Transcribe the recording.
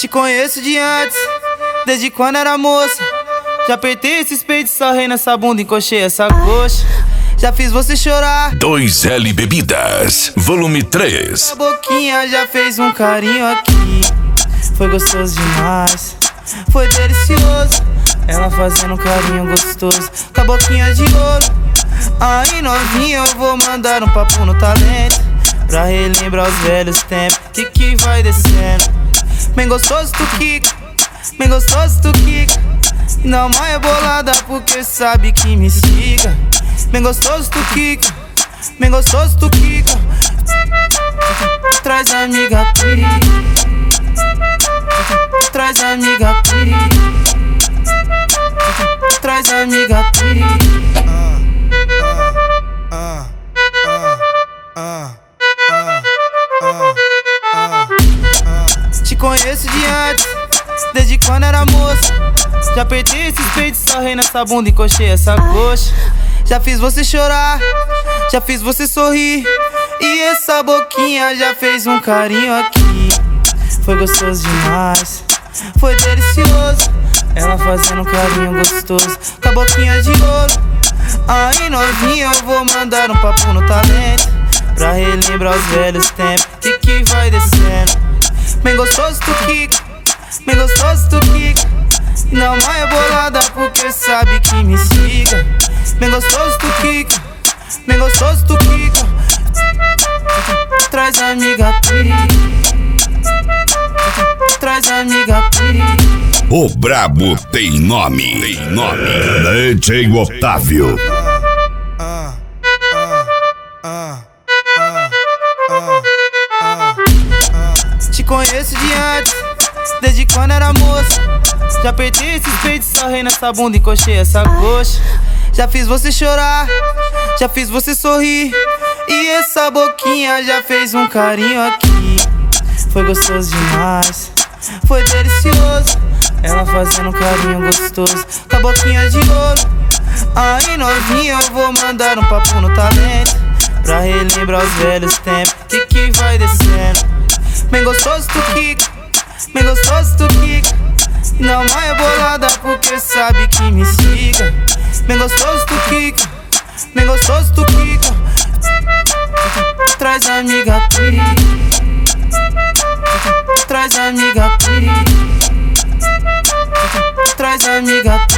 conheço de antes, desde quando era moça. Já apertei esses peitos, sarrei nessa bunda, encoxei essa coxa. Já fiz você chorar. 2L Bebidas, volume 3. A boquinha já fez um carinho aqui. Foi gostoso demais, foi delicioso. Ela fazendo um carinho gostoso, com a boquinha de ouro. Aí novinha, eu vou mandar um papo no talento, pra relembrar os velhos tempos, que vai descendo. Bem gostoso tu quica, bem gostoso tu quica. Não mais bolada porque sabe que me siga. Bem gostoso tu quica, bem gostoso tu quica. Traz amiga piri, traz amiga piri, traz amiga piri. Te conheço de antes, desde quando era moça. Já apertei esses peitos, sarrei nessa bunda, encoxei essa coxa. Já fiz você chorar, já fiz você sorrir. E essa boquinha já fez um carinho aqui. Foi gostoso demais, foi delicioso. Ela fazendo um carinho gostoso, com a boquinha de ouro. Aí novinha, eu vou mandar um papo no talento, pra relembrar os velhos tempos, que vai descendo. Bem gostoso tu quica, bem gostoso tu quica. Não mais bolada porque sabe que me siga. Bem gostoso tu quica, bem gostoso tu quica. Traz amiga piri, traz amiga piri. O brabo tem nome, DJ Otávio. Te conheço de antes, desde quando era moça. Já apertei esses peitos, sarrei nessa bunda, encoxei essa coxa. Já fiz você chorar, já fiz você sorrir. E essa boquinha já fez um carinho aqui. Foi gostoso demais, foi delicioso. Ela fazendo um carinho gostoso, com a boquinha de ouro. Aí novinha, eu vou mandar um papo no talento, pra relembrar os velhos tempos, que vai descendo. Bem gostoso tu quica, bem gostoso tu quica. Não mais bolada porque sabe que me siga. Bem gostoso tu quica, bem gostoso tu quica. Traz amiga piri, traz amiga piri, traz amiga